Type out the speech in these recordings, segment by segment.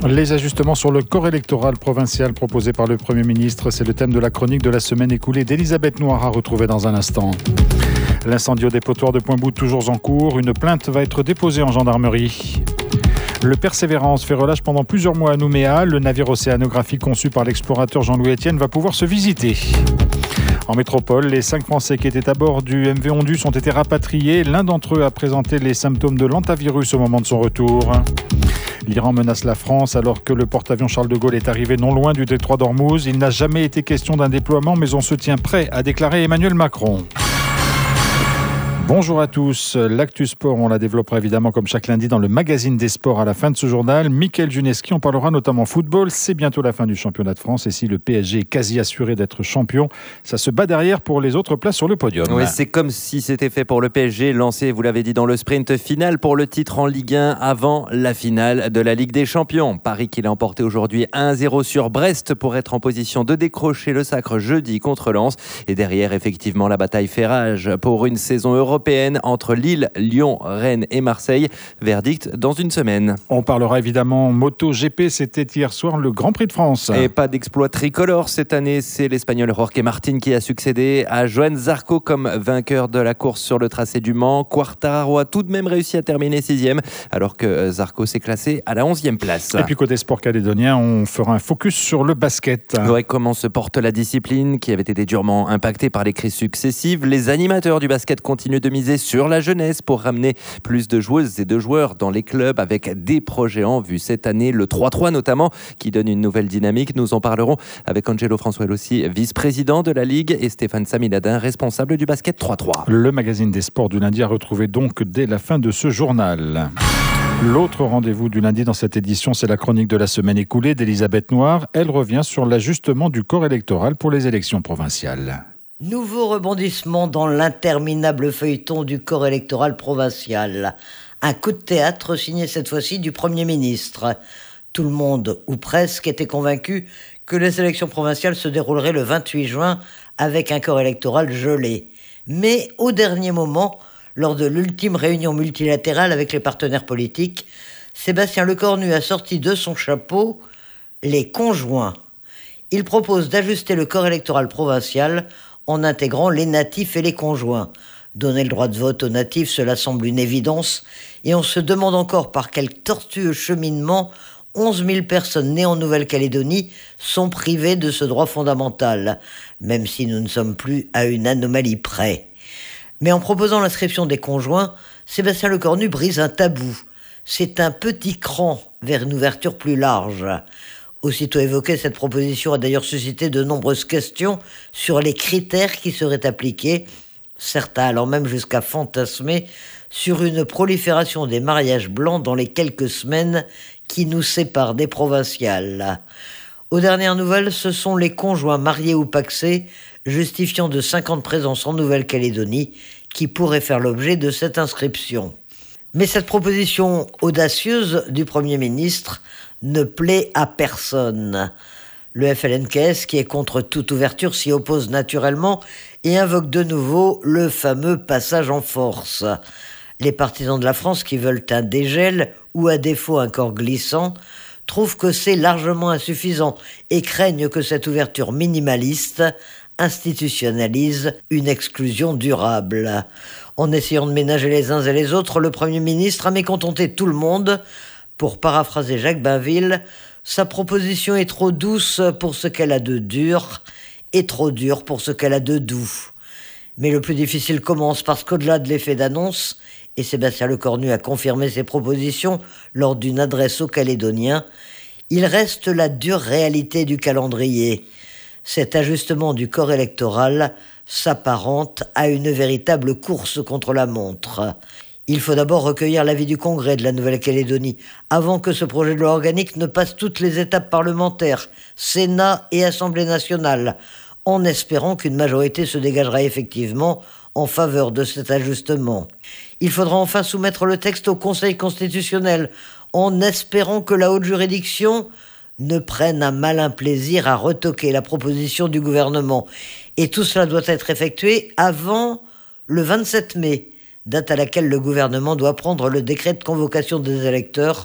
Les ajustements sur le corps électoral provincial proposé par le Premier ministre, c'est le thème de la chronique de la semaine écoulée d'Elisabeth Noir à retrouver dans un instant. L'incendie au dépotoir de Pointbout toujours en cours. Une plainte va être déposée en gendarmerie. Le Persévérance fait relâche pendant plusieurs mois à Nouméa. Le navire océanographique conçu par l'explorateur Jean-Louis Etienne va pouvoir se visiter. En métropole, les 5 Français qui étaient à bord du MV Ondus ont été rapatriés. L'un d'entre eux a présenté les symptômes de l'hantavirus au moment de son retour. L'Iran menace la France alors que le porte-avions Charles de Gaulle est arrivé non loin du détroit d'Ormuz. Il n'a jamais été question d'un déploiement, mais on se tient prêt, a déclaré Emmanuel Macron. Bonjour à tous. L'actu sport, on la développera évidemment comme chaque lundi dans le magazine des sports à la fin de ce journal. Mickaël Juneski, on parlera notamment football. C'est bientôt la fin du championnat de France et si le PSG est quasi assuré d'être champion, ça se bat derrière pour les autres places sur le podium. Oui, c'est comme si c'était fait pour le PSG, lancé, vous l'avez dit, dans le sprint final pour le titre en Ligue 1 avant la finale de la Ligue des Champions. Paris qui l'a emporté aujourd'hui 1-0 sur Brest pour être en position de décrocher le sacre jeudi contre Lens. Et derrière, effectivement, la bataille fait rage pour une saison européenne entre Lille, Lyon, Rennes et Marseille. Verdict dans une semaine. On parlera évidemment MotoGP. C'était hier soir le Grand Prix de France. Et pas d'exploit tricolore cette année. C'est l'Espagnol Jorge Martín qui a succédé à Joan Zarco comme vainqueur de la course sur le tracé du Mans. Quartararo a tout de même réussi à terminer 6e alors que Zarco s'est classé à la 11e place. Et puis côté sport calédonien, on fera un focus sur le basket. Ouais, comment se porte la discipline qui avait été durement impactée par les crises successives. Les animateurs du basket continuent de miser sur la jeunesse pour ramener plus de joueuses et de joueurs dans les clubs avec des projets en vue cette année, le 3-3 notamment, qui donne une nouvelle dynamique. Nous en parlerons avec Angelo François aussi, vice-président de la Ligue, et Stéphane Samiladin, responsable du basket 3-3. Le magazine des sports du lundi à retrouver donc dès la fin de ce journal. L'autre rendez-vous du lundi dans cette édition, c'est la chronique de la semaine écoulée d'Elisabeth Noir. Elle revient sur l'ajustement du corps électoral pour les élections provinciales. Nouveau rebondissement dans l'interminable feuilleton du corps électoral provincial. Un coup de théâtre signé cette fois-ci du Premier ministre. Tout le monde, ou presque, était convaincu que les élections provinciales se dérouleraient le 28 juin avec un corps électoral gelé. Mais au dernier moment, lors de l'ultime réunion multilatérale avec les partenaires politiques, Sébastien Lecornu a sorti de son chapeau les conjoints. Il propose d'ajuster le corps électoral provincial en intégrant les natifs et les conjoints. Donner le droit de vote aux natifs, cela semble une évidence, et on se demande encore par quel tortueux cheminement 11 000 personnes nées en Nouvelle-Calédonie sont privées de ce droit fondamental, même si nous ne sommes plus à une anomalie près. Mais en proposant l'inscription des conjoints, Sébastien Lecornu brise un tabou. C'est un petit cran vers une ouverture plus large. Aussitôt évoquée, cette proposition a d'ailleurs suscité de nombreuses questions sur les critères qui seraient appliqués, certains allant même jusqu'à fantasmer sur une prolifération des mariages blancs dans les quelques semaines qui nous séparent des provinciales. Aux dernières nouvelles, ce sont les conjoints mariés ou pacsés, justifiant de 5 ans de présence en Nouvelle-Calédonie, qui pourraient faire l'objet de cette inscription. Mais cette proposition audacieuse du Premier ministre ne plaît à personne. Le FLNKS, qui est contre toute ouverture, s'y oppose naturellement et invoque de nouveau le fameux passage en force. Les partisans de la France qui veulent un dégel ou à défaut un corps glissant trouvent que c'est largement insuffisant et craignent que cette ouverture minimaliste institutionnalise une exclusion durable. En essayant de ménager les uns et les autres, le Premier ministre a mécontenté tout le monde. Pour paraphraser Jacques Bainville, sa proposition est trop douce pour ce qu'elle a de dur et trop dure pour ce qu'elle a de doux. Mais le plus difficile commence parce qu'au-delà de l'effet d'annonce, et Sébastien Lecornu a confirmé ses propositions lors d'une adresse aux Calédoniens, il reste la dure réalité du calendrier. Cet ajustement du corps électoral s'apparente à une véritable course contre la montre. Il faut d'abord recueillir l'avis du Congrès de la Nouvelle-Calédonie, avant que ce projet de loi organique ne passe toutes les étapes parlementaires, Sénat et Assemblée nationale, en espérant qu'une majorité se dégagera effectivement en faveur de cet ajustement. Il faudra enfin soumettre le texte au Conseil constitutionnel, en espérant que la haute juridiction ne prenne un malin plaisir à retoquer la proposition du gouvernement. Et tout cela doit être effectué avant le 27 mai, date à laquelle le gouvernement doit prendre le décret de convocation des électeurs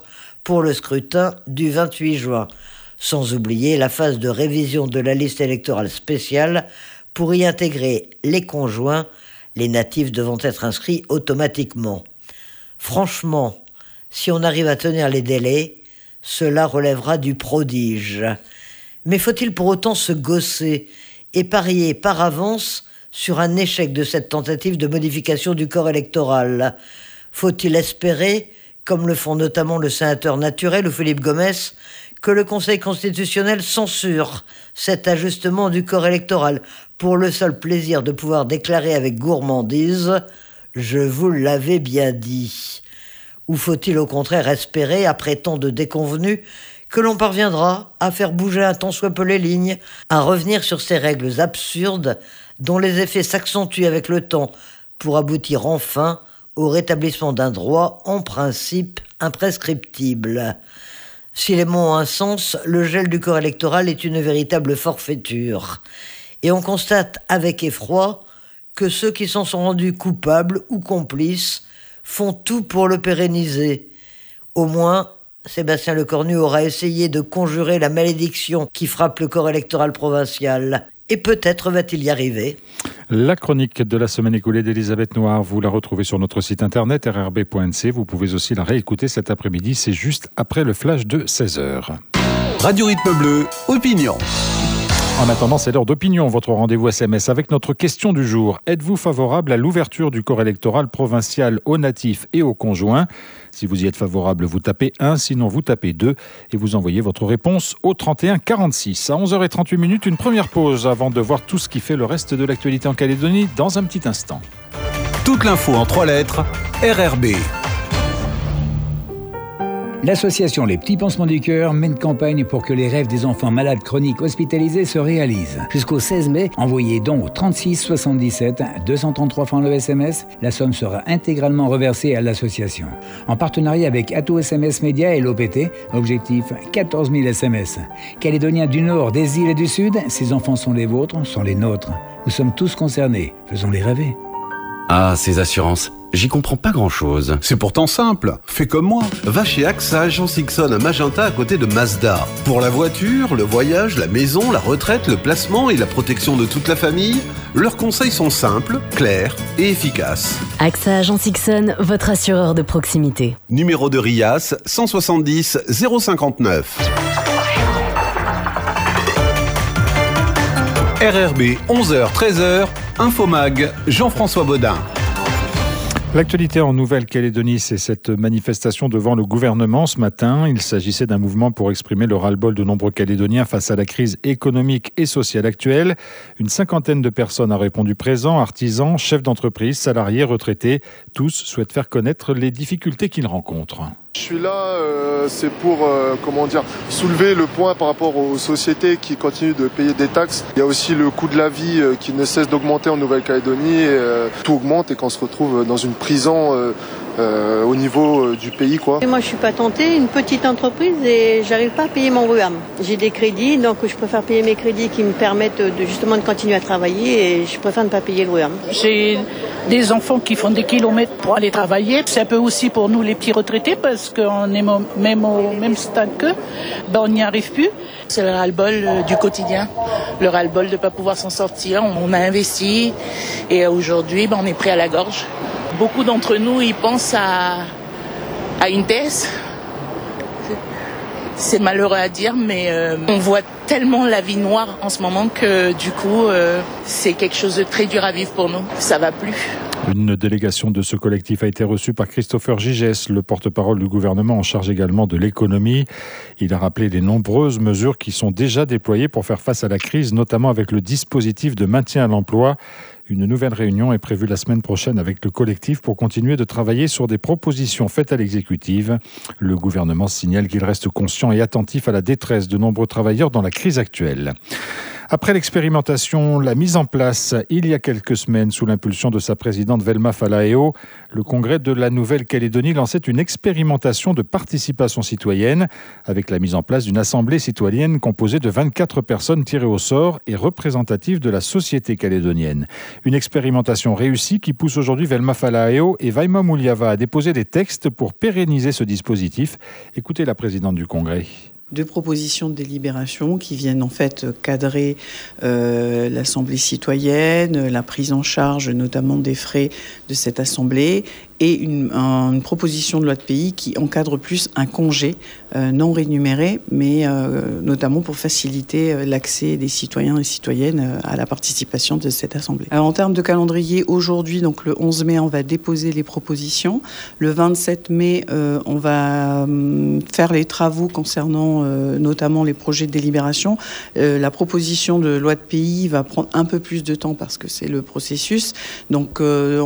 pour le scrutin du 28 juin. Sans oublier la phase de révision de la liste électorale spéciale pour y intégrer les conjoints, les natifs devant être inscrits automatiquement. Franchement, si on arrive à tenir les délais, cela relèvera du prodige. Mais faut-il pour autant se gausser et parier par avance sur un échec de cette tentative de modification du corps électoral ? Faut-il espérer, comme le font notamment le sénateur naturel ou Philippe Gomès, que le Conseil constitutionnel censure cet ajustement du corps électoral pour le seul plaisir de pouvoir déclarer avec gourmandise « Je vous l'avais bien dit ». Ou faut-il au contraire espérer, après tant de déconvenues, que l'on parviendra à faire bouger un tant soit peu les lignes, à revenir sur ces règles absurdes dont les effets s'accentuent avec le temps pour aboutir enfin au rétablissement d'un droit en principe imprescriptible. Si les mots ont un sens, le gel du corps électoral est une véritable forfaiture. Et on constate avec effroi que ceux qui s'en sont rendus coupables ou complices font tout pour le pérenniser. Au moins, Sébastien Lecornu aura essayé de conjurer la malédiction qui frappe le corps électoral provincial. Et peut-être va-t-il y arriver. La chronique de la semaine écoulée d'Elisabeth Noir, vous la retrouvez sur notre site internet rrb.nc. Vous pouvez aussi la réécouter cet après-midi, c'est juste après le flash de 16h. Radio Rythme Bleu, opinion. En attendant, c'est l'heure d'opinion, votre rendez-vous SMS avec notre question du jour. Êtes-vous favorable à l'ouverture du corps électoral provincial aux natifs et aux conjoints ? Si vous y êtes favorable, vous tapez 1, sinon vous tapez 2 et vous envoyez votre réponse au 31 46. À 11h38, une première pause avant de voir tout ce qui fait le reste de l'actualité en Calédonie dans un petit instant. Toute l'info en 3 lettres, RRB. L'association Les Petits Pansements du Cœur mène campagne pour que les rêves des enfants malades chroniques hospitalisés se réalisent. Jusqu'au 16 mai, envoyez donc au 36 77 233 francs le SMS. La somme sera intégralement reversée à l'association. En partenariat avec Ato SMS Média et l'OPT, objectif 14 000 SMS. Calédoniens du Nord, des îles et du Sud, ces enfants sont les vôtres, sont les nôtres. Nous sommes tous concernés. Faisons-les rêver. Ah, ces assurances, j'y comprends pas grand-chose. C'est pourtant simple, fais comme moi. Va chez AXA Agence Ixon à Magenta à côté de Mazda. Pour la voiture, le voyage, la maison, la retraite, le placement et la protection de toute la famille, leurs conseils sont simples, clairs et efficaces. AXA Agence Ixon, votre assureur de proximité. Numéro de RIAS 170 059. RRB 11h-13h, Infomag, Jean-François Baudin. L'actualité en Nouvelle-Calédonie, c'est cette manifestation devant le gouvernement ce matin. Il s'agissait d'un mouvement pour exprimer le ras-le-bol de nombreux Calédoniens face à la crise économique et sociale actuelle. Une cinquantaine de personnes a répondu présent, artisans, chefs d'entreprise, salariés, retraités. Tous souhaitent faire connaître les difficultés qu'ils rencontrent. Je suis là, c'est pour soulever le point par rapport aux sociétés qui continuent de payer des taxes. Il y a aussi le coût de la vie qui ne cesse d'augmenter en Nouvelle-Calédonie. Tout augmente et qu'on se retrouve dans une prison au niveau du pays, quoi. Et moi, je suis pas tentée, une petite entreprise et j'arrive pas à payer mon RUAM. J'ai des crédits, donc je préfère payer mes crédits qui me permettent de continuer à travailler et je préfère ne pas payer le RUAM. J'ai des enfants qui font des kilomètres pour aller travailler. C'est un peu aussi pour nous les petits retraités parce qu'on est même au même stade qu'eux. On n'y arrive plus. C'est le ras-le-bol du quotidien, le ras-le-bol de ne pas pouvoir s'en sortir. On a investi et aujourd'hui, on est pris à la gorge. Beaucoup d'entre nous, ils pensent à une baisse. C'est malheureux à dire, mais on voit tellement la vie noire en ce moment que du coup, c'est quelque chose de très dur à vivre pour nous. Ça va plus. Une délégation de ce collectif a été reçue par Christopher Gigès, le porte-parole du gouvernement en charge également de l'économie. Il a rappelé les nombreuses mesures qui sont déjà déployées pour faire face à la crise, notamment avec le dispositif de maintien à l'emploi. Une nouvelle réunion est prévue la semaine prochaine avec le collectif pour continuer de travailler sur des propositions faites à l'exécutive. Le gouvernement signale qu'il reste conscient et attentif à la détresse de nombreux travailleurs dans la crise actuelle. Après l'expérimentation, la mise en place il y a quelques semaines sous l'impulsion de sa présidente Velma Falaeo, le Congrès de la Nouvelle-Calédonie lançait une expérimentation de participation citoyenne avec la mise en place d'une assemblée citoyenne composée de 24 personnes tirées au sort et représentatives de la société calédonienne. Une expérimentation réussie qui pousse aujourd'hui Velma Falaeo et Vaima Mouliava à déposer des textes pour pérenniser ce dispositif. Écoutez la présidente du Congrès. 2 propositions de délibération qui viennent en fait cadrer l'Assemblée citoyenne, la prise en charge notamment des frais de cette Assemblée et une proposition de loi de pays qui encadre plus un congé non rémunéré, mais notamment pour faciliter l'accès des citoyens et citoyennes à la participation de cette Assemblée. Alors, en termes de calendrier, aujourd'hui, donc le 11 mai, on va déposer les propositions. Le 27 mai, on va faire les travaux concernant notamment les projets de délibération. La proposition de loi de pays va prendre un peu plus de temps parce que c'est le processus. Donc,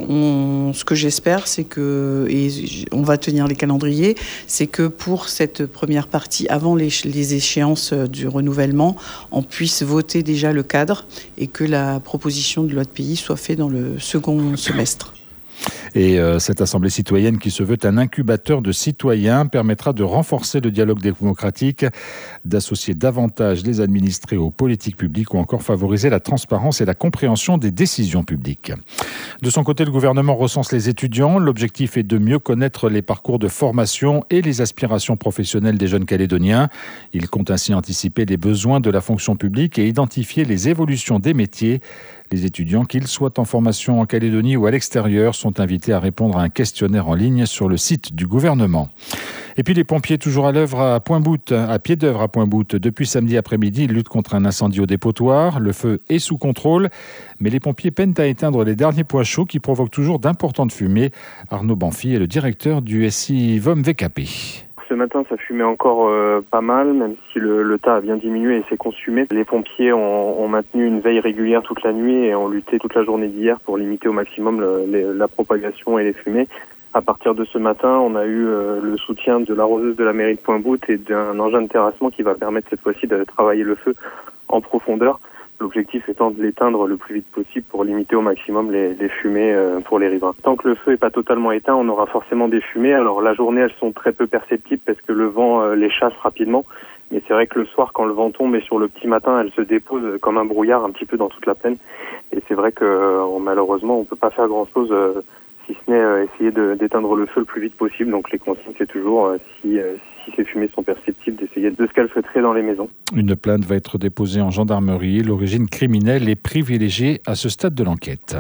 ce que j'espère, c'est que, et on va tenir les calendriers, c'est que pour cette première partie, avant les échéances du renouvellement, on puisse voter déjà le cadre et que la proposition de loi de pays soit faite dans le second semestre. Et cette Assemblée citoyenne qui se veut un incubateur de citoyens permettra de renforcer le dialogue démocratique, d'associer davantage les administrés aux politiques publiques ou encore favoriser la transparence et la compréhension des décisions publiques. De son côté, le gouvernement recense les étudiants. L'objectif est de mieux connaître les parcours de formation et les aspirations professionnelles des jeunes Calédoniens. Il compte ainsi anticiper les besoins de la fonction publique et identifier les évolutions des métiers. Les étudiants, qu'ils soient en formation en Calédonie ou à l'extérieur, sont invités à répondre à un questionnaire en ligne sur le site du gouvernement. Et puis les pompiers toujours à l'œuvre à Point-Bout, à pied d'œuvre à Point-Bout. Depuis samedi après-midi, ils luttent contre un incendie au dépotoir. Le feu est sous contrôle, mais les pompiers peinent à éteindre les derniers points chauds qui provoquent toujours d'importantes fumées. Arnaud Banfi est le directeur du SI VOM VKP. Ce matin, ça fumait encore pas mal, même si le tas a bien diminué et s'est consumé. Les pompiers ont maintenu une veille régulière toute la nuit et ont lutté toute la journée d'hier pour limiter au maximum la propagation et les fumées. À partir de ce matin, on a eu le soutien de l'arroseuse de la mairie de Point-Bout et d'un engin de terrassement qui va permettre cette fois-ci de travailler le feu en profondeur. L'objectif étant de l'éteindre le plus vite possible pour limiter au maximum les fumées pour les riverains. Tant que le feu n'est pas totalement éteint, on aura forcément des fumées. Alors la journée, elles sont très peu perceptibles parce que le vent les chasse rapidement. Mais c'est vrai que le soir, quand le vent tombe et sur le petit matin, elles se déposent comme un brouillard un petit peu dans toute la plaine. Et c'est vrai que malheureusement, on peut pas faire grand-chose si ce n'est essayer d'éteindre le feu le plus vite possible. Donc les consignes, c'est toujours si ces fumées sont perceptibles, d'essayer de se calfeutrer dans les maisons. Une plainte va être déposée en gendarmerie. L'origine criminelle est privilégiée à ce stade de l'enquête.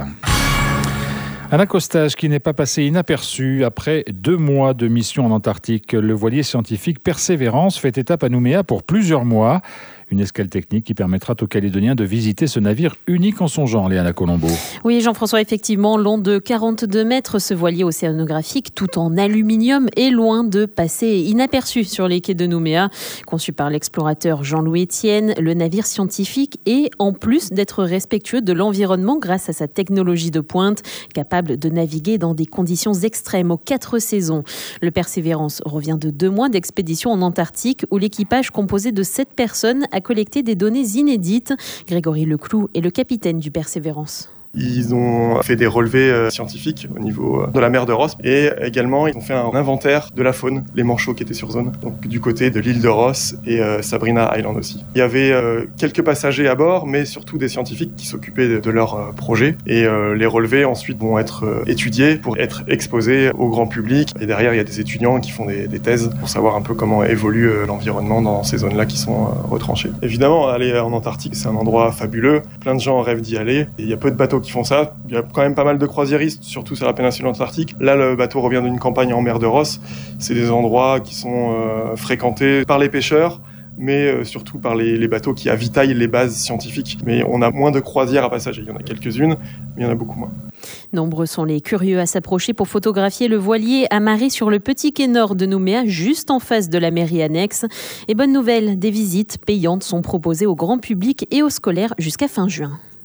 Un accostage qui n'est pas passé inaperçu après 2 mois de mission en Antarctique. Le voilier scientifique Persévérance fait étape à Nouméa pour plusieurs mois. Une escale technique qui permettra aux Calédoniens de visiter ce navire unique en son genre, Léana Colombo. Oui, Jean-François, effectivement, long de 42 mètres, ce voilier océanographique, tout en aluminium, est loin de passer inaperçu sur les quais de Nouméa. Conçu par l'explorateur Jean-Louis Etienne, le navire scientifique est, en plus d'être respectueux de l'environnement grâce à sa technologie de pointe, capable de naviguer dans des conditions extrêmes aux 4 saisons. Le Persévérance revient de 2 mois d'expédition en Antarctique où l'équipage composé de 7 personnes a collecté des données inédites. Grégory Leclou est le capitaine du Persévérance. Ils ont fait des relevés scientifiques au niveau de la mer de Ross et également ils ont fait un inventaire de la faune, les manchots qui étaient sur zone, donc du côté de l'île de Ross et Sabrina Island aussi. Il y avait quelques passagers à bord, mais surtout des scientifiques qui s'occupaient de leur projet et les relevés ensuite vont être étudiés pour être exposés au grand public. Et derrière, il y a des étudiants qui font des thèses pour savoir un peu comment évolue l'environnement dans ces zones-là qui sont retranchées. Évidemment, aller en Antarctique, c'est un endroit fabuleux. Plein de gens rêvent d'y aller. Et il y a peu de bateaux qui font ça. Il y a quand même pas mal de croisiéristes, surtout sur la péninsule antarctique. Là, le bateau revient d'une campagne en mer de Ross. C'est des endroits qui sont fréquentés par les pêcheurs, mais surtout par les bateaux qui avitaillent les bases scientifiques. Mais on a moins de croisières à passagers. Il y en a quelques-unes, mais il y en a beaucoup moins. Nombreux sont les curieux à s'approcher pour photographier le voilier amarré sur le petit quai nord de Nouméa, juste en face de la mairie annexe. Et bonne nouvelle, des visites payantes sont proposées au grand public et aux scolaires jusqu'à fin juin.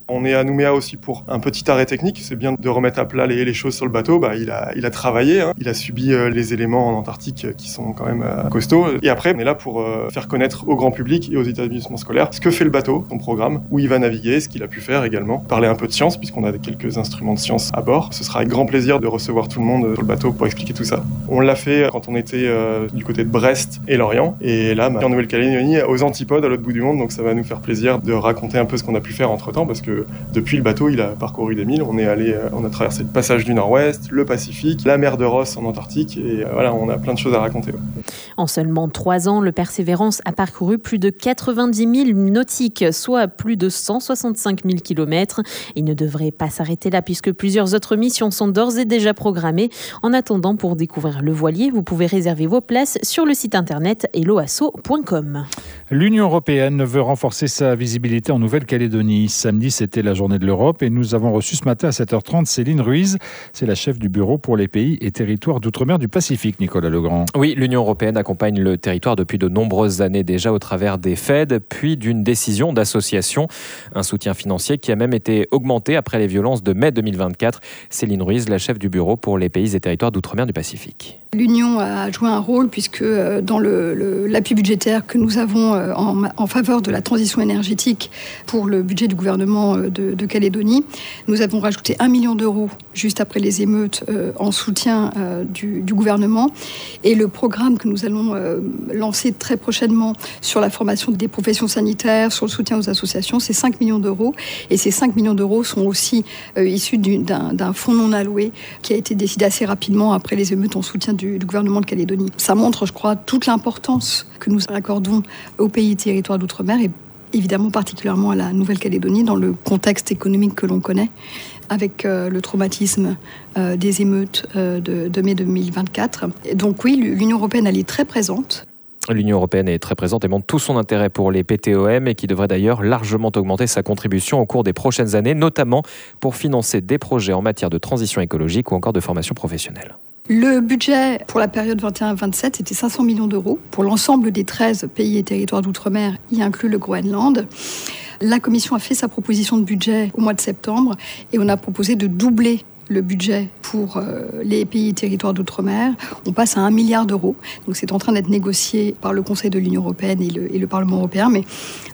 On est à Nouméa aussi pour un petit arrêt technique. C'est bien de remettre à plat les choses sur le bateau. Il a travaillé, il a subi les éléments en Antarctique qui sont quand même costauds. Et après, on est là pour faire connaître au grand public et aux établissements scolaires ce que fait le bateau, son programme, où il va naviguer, ce qu'il a pu faire également. Parler un peu de science, puisqu'on a quelques instruments de science à bord. Ce sera avec grand plaisir de recevoir tout le monde sur le bateau pour expliquer tout ça. On l'a fait quand on était du côté de Brest et Lorient. Et là, en Nouvelle-Calédonie, aux Antipodes, à l'autre bout du monde. Donc ça va nous faire plaisir de raconter un peu ce qu'on a pu faire entre-temps, parce que depuis le bateau, il a parcouru des milles. On a traversé le passage du Nord-Ouest, le Pacifique, la mer de Ross en Antarctique. Et voilà, on a plein de choses à raconter. En seulement 3 ans, le Persévérance a parcouru plus de 90 000 nautiques, soit plus de 165 000 km. Il ne devrait pas s'arrêter là puisque plusieurs autres missions sont d'ores et déjà programmées. En attendant, pour découvrir le voilier, vous pouvez réserver vos places sur le site internet helloasso.com. L'Union européenne veut renforcer sa visibilité en Nouvelle-Calédonie. Samedi, c'était la journée de l'Europe et nous avons reçu ce matin à 7h30 Céline Ruiz. C'est la chef du bureau pour les pays et territoires d'outre-mer du Pacifique, Nicolas Legrand. Oui, l'Union européenne accompagne le territoire depuis de nombreuses années déjà au travers des FED, puis d'une décision d'association. Un soutien financier qui a même été augmenté après les violences de mai 2024. Céline Ruiz, la chef du bureau pour les pays et territoires d'outre-mer du Pacifique. L'Union a joué un rôle puisque dans l'appui budgétaire que nous avons en faveur de la transition énergétique pour le budget du gouvernement de Calédonie, nous avons rajouté 1 million d'euros juste après les émeutes en soutien du gouvernement. Et le programme que nous allons lancer très prochainement sur la formation des professions sanitaires, sur le soutien aux associations, c'est 5 millions d'euros. Et ces 5 millions d'euros sont aussi issus d'un fonds non alloué qui a été décidé assez rapidement après les émeutes en soutien du gouvernement de Calédonie. Ça montre, je crois, toute l'importance que nous accordons aux pays et territoires d'outre-mer et évidemment particulièrement à la Nouvelle-Calédonie dans le contexte économique que l'on connaît avec le traumatisme des émeutes de mai 2024. Et donc oui, l'Union européenne, elle est très présente. L'Union européenne est très présente et montre tout son intérêt pour les PTOM et qui devrait d'ailleurs largement augmenter sa contribution au cours des prochaines années, notamment pour financer des projets en matière de transition écologique ou encore de formation professionnelle. Le budget pour la période 21-27 était 500 millions d'euros pour l'ensemble des 13 pays et territoires d'outre-mer, y inclut le Groenland. La Commission a fait sa proposition de budget au mois de septembre et on a proposé de doubler le budget pour les pays et territoires d'outre-mer. On passe à 1 milliard d'euros. Donc c'est en train d'être négocié par le Conseil de l'Union européenne et le Parlement européen, mais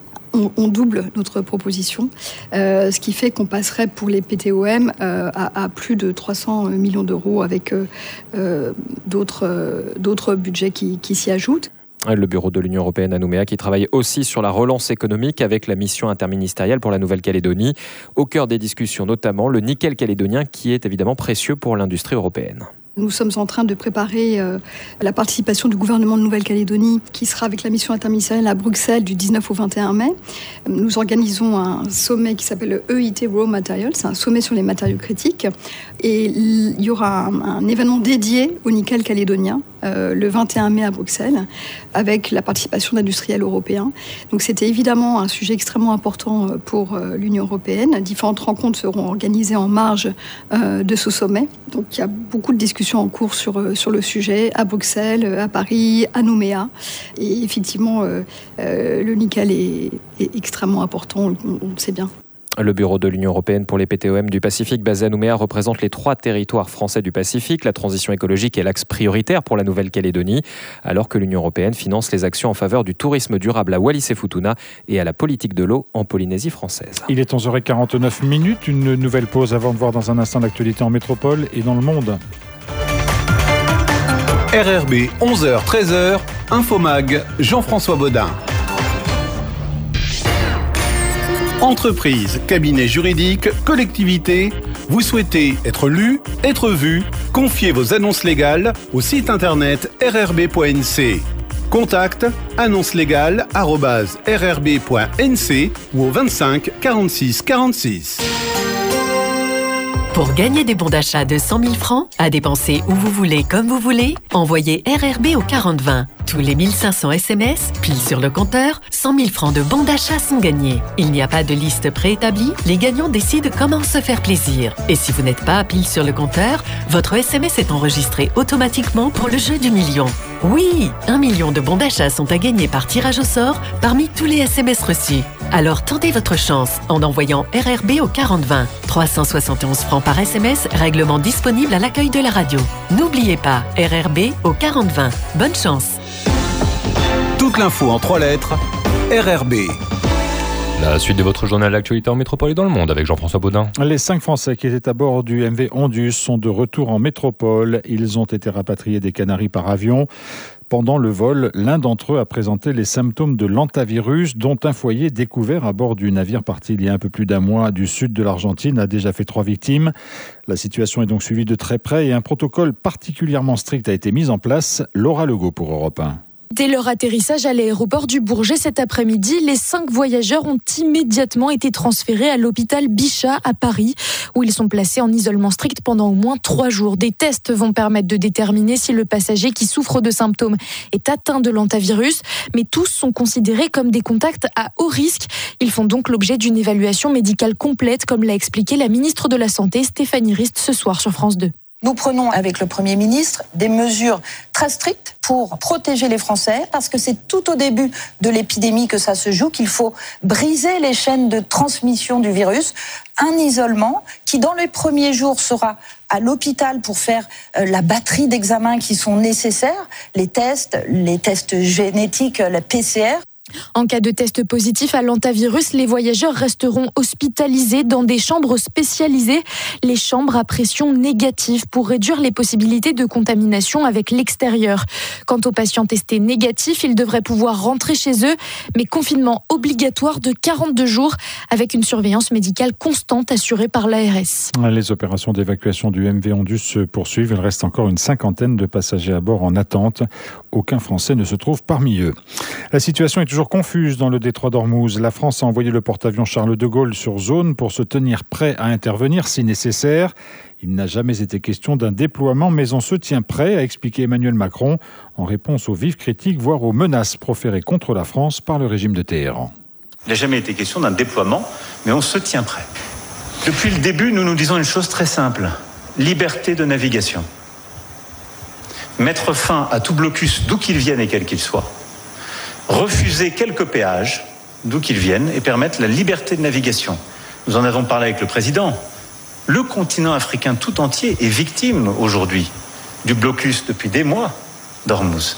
on double notre proposition, ce qui fait qu'on passerait pour les PTOM à plus de 300 millions d'euros avec d'autres budgets qui s'y ajoutent. Le bureau de l'Union européenne à Nouméa qui travaille aussi sur la relance économique avec la mission interministérielle pour la Nouvelle-Calédonie. Au cœur des discussions notamment le nickel calédonien qui est évidemment précieux pour l'industrie européenne. Nous sommes en train de préparer la participation du gouvernement de Nouvelle-Calédonie qui sera avec la mission interministérielle à Bruxelles du 19 au 21 mai. Nous organisons un sommet qui s'appelle le EIT Raw Materials, c'est un sommet sur les matériaux critiques. Et il y aura un événement dédié au nickel calédonien le 21 mai à Bruxelles avec la participation d'industriels européens. Donc c'était évidemment un sujet extrêmement important pour l'Union européenne. Différentes rencontres seront organisées en marge de ce sommet. Donc il y a beaucoup de discussions en cours sur le sujet, à Bruxelles, à Paris, à Nouméa. Et effectivement, le nickel est extrêmement important, on le sait bien. Le bureau de l'Union européenne pour les PTOM du Pacifique basé à Nouméa représente les 3 territoires français du Pacifique. La transition écologique est l'axe prioritaire pour la Nouvelle-Calédonie, alors que l'Union européenne finance les actions en faveur du tourisme durable à Wallis et Futuna et à la politique de l'eau en Polynésie française. Il est 11h49, une nouvelle pause avant de voir dans un instant l'actualité en métropole et dans le monde. RRB 11h-13h, Infomag, Jean-François Baudin. Entreprise, cabinet juridique, collectivité, vous souhaitez être lu, être vu, confiez vos annonces légales au site internet rrb.nc. Contact annonceslégale@rrb.nc ou au 25 46 46. Pour gagner des bons d'achat de 100 000 francs, à dépenser où vous voulez, comme vous voulez, envoyez RRB au 40 20. Tous les 1500 SMS, pile sur le compteur, 100 000 francs de bons d'achat sont gagnés. Il n'y a pas de liste préétablie, les gagnants décident comment se faire plaisir. Et si vous n'êtes pas pile sur le compteur, votre SMS est enregistré automatiquement pour le jeu du million. Oui, 1 million de bons d'achat sont à gagner par tirage au sort parmi tous les SMS reçus. Alors tentez votre chance en envoyant RRB au 4020. 371 francs par SMS, règlement disponible à l'accueil de la radio. N'oubliez pas, RRB au 4020. Bonne chance. Toute l'info en 3 lettres, RRB. La suite de votre journal d'actualité en métropole et dans le monde avec Jean-François Baudin. Les 5 Français qui étaient à bord du MV Ondus sont de retour en métropole. Ils ont été rapatriés des Canaries par avion. Pendant le vol, l'un d'entre eux a présenté les symptômes de l'hantavirus, dont un foyer découvert à bord du navire parti il y a un peu plus d'un mois du sud de l'Argentine a déjà fait 3 victimes. La situation est donc suivie de très près et un protocole particulièrement strict a été mis en place. Laura Legault pour Europe 1. Dès leur atterrissage à l'aéroport du Bourget cet après-midi, les 5 voyageurs ont immédiatement été transférés à l'hôpital Bichat à Paris, où ils sont placés en isolement strict pendant au moins 3 jours. Des tests vont permettre de déterminer si le passager qui souffre de symptômes est atteint de l'hantavirus, mais tous sont considérés comme des contacts à haut risque. Ils font donc l'objet d'une évaluation médicale complète, comme l'a expliqué la ministre de la Santé, Stéphanie Rist, ce soir sur France 2. Nous prenons avec le Premier ministre des mesures très strictes pour protéger les Français, parce que c'est tout au début de l'épidémie que ça se joue, qu'il faut briser les chaînes de transmission du virus. Un isolement qui, dans les premiers jours, sera à l'hôpital pour faire la batterie d'examens qui sont nécessaires, les tests génétiques, la PCR. En cas de test positif à l'hantavirus, les voyageurs resteront hospitalisés dans des chambres spécialisées, les chambres à pression négative, pour réduire les possibilités de contamination avec l'extérieur. Quant aux patients testés négatifs, ils devraient pouvoir rentrer chez eux, mais confinement obligatoire de 42 jours avec une surveillance médicale constante assurée par l'ARS. Les opérations d'évacuation du MV Ondus se poursuivent. Il reste encore une 50aine de passagers à bord en attente. Aucun Français ne se trouve parmi eux. La situation est toujours confuse dans le détroit d'Ormuz. La France a envoyé le porte-avions Charles de Gaulle sur zone pour se tenir prêt à intervenir si nécessaire. Il n'a jamais été question d'un déploiement, mais on se tient prêt, a expliqué Emmanuel Macron, en réponse aux vives critiques, voire aux menaces proférées contre la France par le régime de Téhéran. Il n'a jamais été question d'un déploiement, mais on se tient prêt. Depuis le début, nous nous disons une chose très simple. Liberté de navigation. Mettre fin à tout blocus, d'où qu'il vienne et quel qu'il soit. Refuser quelques péages, d'où qu'ils viennent, et permettre la liberté de navigation. Nous en avons parlé avec le président. Le continent africain tout entier est victime aujourd'hui du blocus depuis des mois d'Ormuz.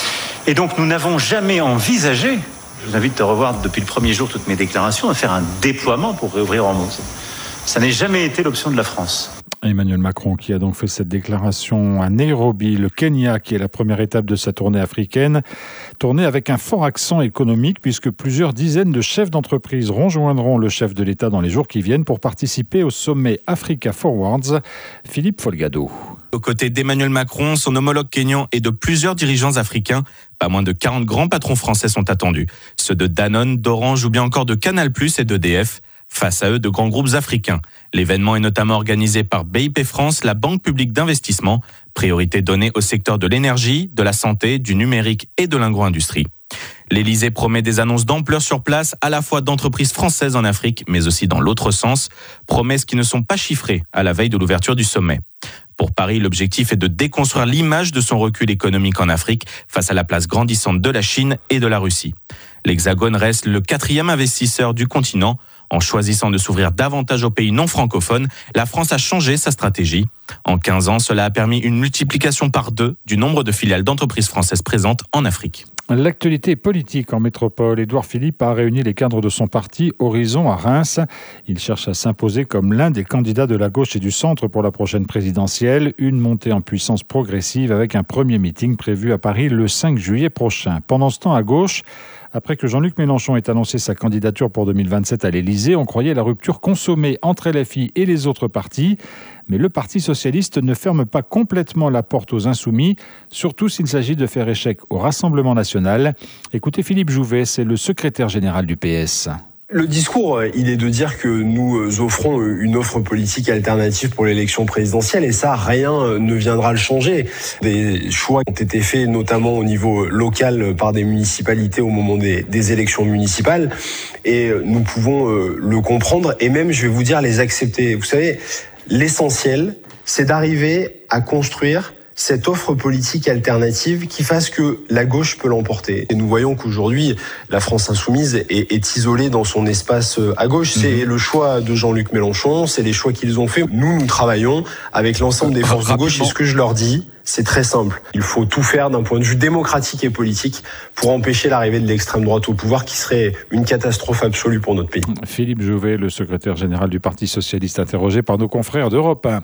Et donc nous n'avons jamais envisagé, je vous invite à revoir depuis le premier jour toutes mes déclarations, à faire un déploiement pour réouvrir Ormuz. Ça n'a jamais été l'option de la France. Emmanuel Macron qui a donc fait cette déclaration à Nairobi, le Kenya, qui est la première étape de sa tournée africaine. Tournée avec un fort accent économique puisque plusieurs dizaines de chefs d'entreprise rejoindront le chef de l'État dans les jours qui viennent pour participer au sommet Africa Forwards. Philippe Folgado. Aux côtés d'Emmanuel Macron, son homologue kényan et de plusieurs dirigeants africains, pas moins de 40 grands patrons français sont attendus. Ceux de Danone, d'Orange ou bien encore de Canal+ et d'EDF. Face à eux, de grands groupes africains. L'événement est notamment organisé par BIP France, la banque publique d'investissement. Priorité donnée au secteur de l'énergie, de la santé, du numérique et de l'agro-industrie. L'Élysée promet des annonces d'ampleur sur place, à la fois d'entreprises françaises en Afrique, mais aussi dans l'autre sens. Promesses qui ne sont pas chiffrées à la veille de l'ouverture du sommet. Pour Paris, l'objectif est de déconstruire l'image de son recul économique en Afrique face à la place grandissante de la Chine et de la Russie. L'Hexagone reste le 4e investisseur du continent. En choisissant de s'ouvrir davantage aux pays non francophones, la France a changé sa stratégie. En 15 ans, cela a permis une multiplication par 2 du nombre de filiales d'entreprises françaises présentes en Afrique. L'actualité politique en métropole. Édouard Philippe a réuni les cadres de son parti Horizon à Reims. Il cherche à s'imposer comme l'un des candidats de la gauche et du centre pour la prochaine présidentielle. Une montée en puissance progressive avec un premier meeting prévu à Paris le 5 juillet prochain. Pendant ce temps, à gauche, après que Jean-Luc Mélenchon ait annoncé sa candidature pour 2027 à l'Élysée, on croyait la rupture consommée entre LFI et les autres partis. Mais le Parti socialiste ne ferme pas complètement la porte aux insoumis, surtout s'il s'agit de faire échec au Rassemblement national. Écoutez Philippe Jouvet, c'est le secrétaire général du PS. Le discours, il est de dire que nous offrons une offre politique alternative pour l'élection présidentielle et ça, rien ne viendra le changer. Des choix ont été faits notamment au niveau local par des municipalités au moment des élections municipales et nous pouvons le comprendre et même, je vais vous dire, les accepter. Vous savez, l'essentiel, c'est d'arriver à construire cette offre politique alternative qui fasse que la gauche peut l'emporter. Et nous voyons qu'aujourd'hui, la France insoumise est isolée dans son espace à gauche. C'est le choix de Jean-Luc Mélenchon, c'est les choix qu'ils ont fait. Nous travaillons avec l'ensemble des forces de gauche et ce que je leur dis, c'est très simple. Il faut tout faire d'un point de vue démocratique et politique pour empêcher l'arrivée de l'extrême droite au pouvoir qui serait une catastrophe absolue pour notre pays. Philippe Jouvet, le secrétaire général du Parti socialiste, interrogé par nos confrères d'Europe 1.